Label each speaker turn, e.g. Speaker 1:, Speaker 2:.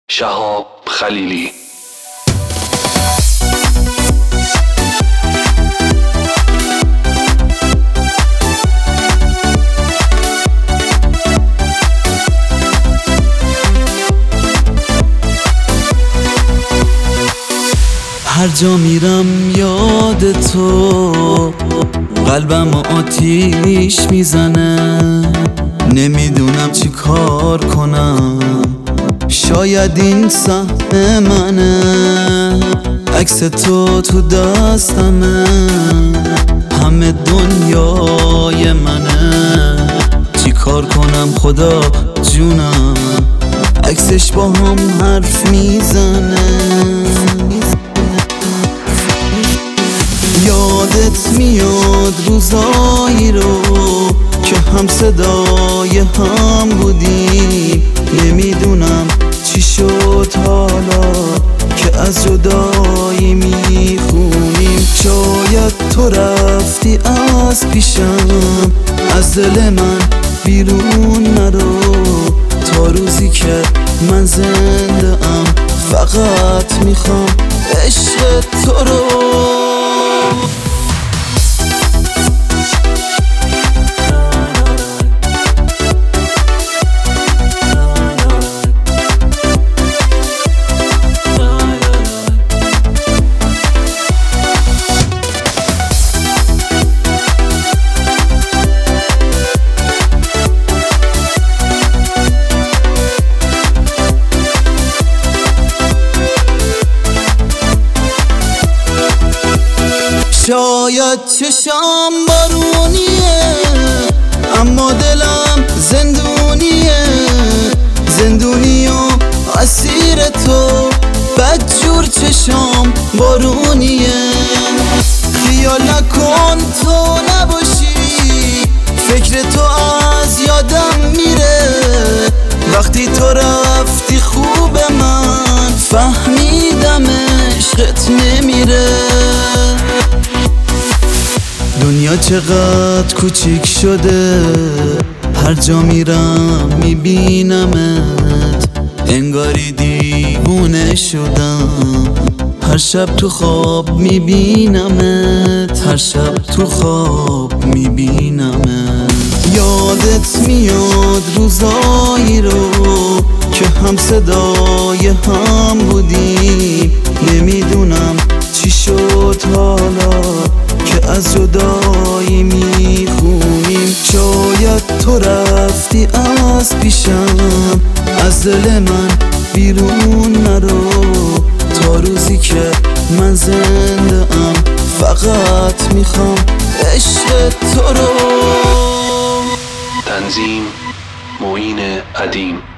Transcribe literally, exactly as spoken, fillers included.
Speaker 1: شهاب خلیلی.
Speaker 2: هر جا میرم یاد تو، قلبم آتیش میزنه، نمیدونم چی کار کنم. شاید این سهم منه، عکس تو تو دستمه، همه دنیای منه. چی کار کنم خدا جونم، عکسش با هم حرف میزنه. یادت میاد روزایی رو که هم صدای هم بودیم، نمیدونم چی شد حالا که از جدایی میخونیم. شاید تو رفتی از پیشم، از دل من بیرون نرو، تا روزی که من زنده ام فقط میخوام عشق تو رو. شاید چشام بارونیه اما دلم زندونیه، زندونی و اسیر تو، بدجور چشام بارونیه. خیال نکن تو نباشی، فکر تو از یادم میره. وقتی تو رفتی خوب من فهمیدم عشقت نمیره. دنیا چقدر کوچیک شده، هر جا میرم میبینمت، انگاری دیوونه شدم. هر شب تو خواب میبینمت، هر شب تو خواب میبینمت. یادت میاد روزایی رو که هم صدای هم بودیم، نمیدونم چی شد حالا که از جدایی میخونیم. شاید تو رفتی از پیشم، از دل من بیرون نرو، تا روزی که من زنده ام فقط میخوام عشق تو رو.
Speaker 1: تنظیم معین عدیم.